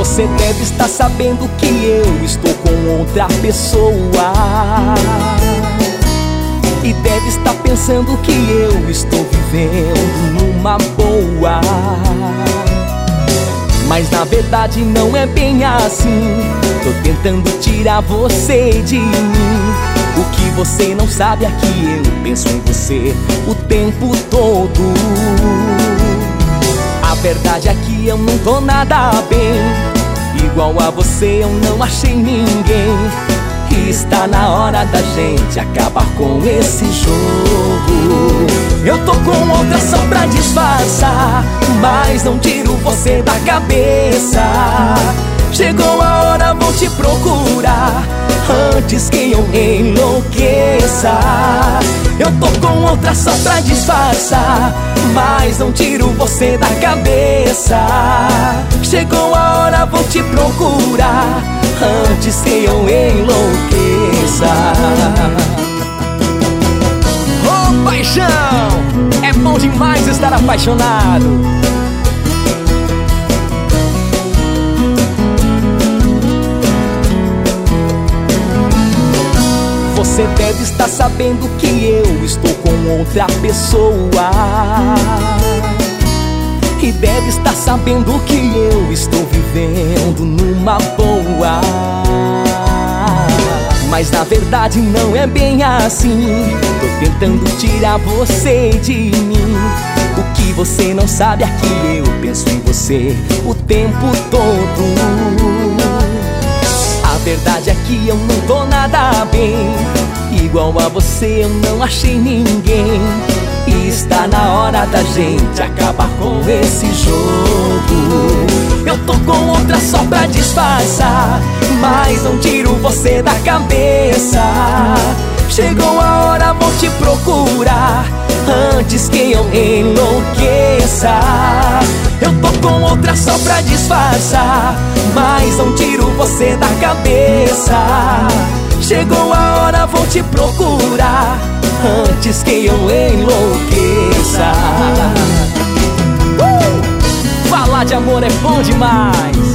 Você deve estar sabendo que eu estou com outra pessoa, e deve estar pensando que eu estou vivendo numa boa. Mas na verdade não é bem assim. Tô tentando tirar você de mim. O que você não sabe é que eu penso em você o tempo todo. A verdade é que eu não tô nada bem. Igual a você eu não achei ninguém. E está na hora da gente acabar com esse jogo. Eu tô com outra só pra disfarçar, mas não tiro você da cabeça. Chegou a hora, vou te procurar antes que eu enlouqueça. Eu tô com outra só pra disfarçar, mas não tiro você da cabeça. Chegou a hora, vou te procurar antes que eu enlouqueça. Oh, paixão! É bom demais estar apaixonado. Você deve estar sabendo que eu estou com outra pessoa, e deve estar sabendo que eu estou vivendo numa boa. Mas na verdade não é bem assim. Tô tentando tirar você de mim. O que você não sabe é que eu penso em você o tempo todo. A verdade é que eu não tô nada bem. Igual a você eu não achei ninguém. E está na hora da gente acabar com esse jogo. Eu tô com outra só pra disfarçar, mas não tiro você da cabeça. Chegou a hora, vou te procurar antes que eu enlouqueça. Eu tô com outra só pra disfarçar, mas não tiro você da cabeça. Chegou a hora, vou te procurar antes que eu enlouqueça. Falar de amor é bom demais.